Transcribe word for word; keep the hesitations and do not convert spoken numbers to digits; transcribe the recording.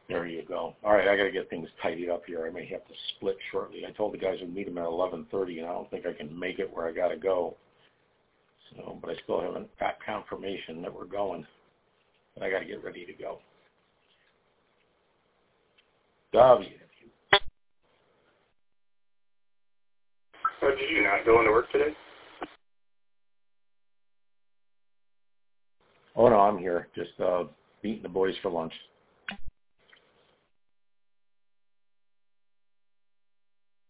There you go. All right, I got to get things tidied up here. I may have to split shortly. I told the guys we'd meet them at eleven thirty, and I don't think I can make it where I got to go. So, but I still haven't got confirmation that we're going. But I got to get ready to go. W. Oh, did you not go into work today? Oh, no, I'm here. Just uh, meeting the boys for lunch.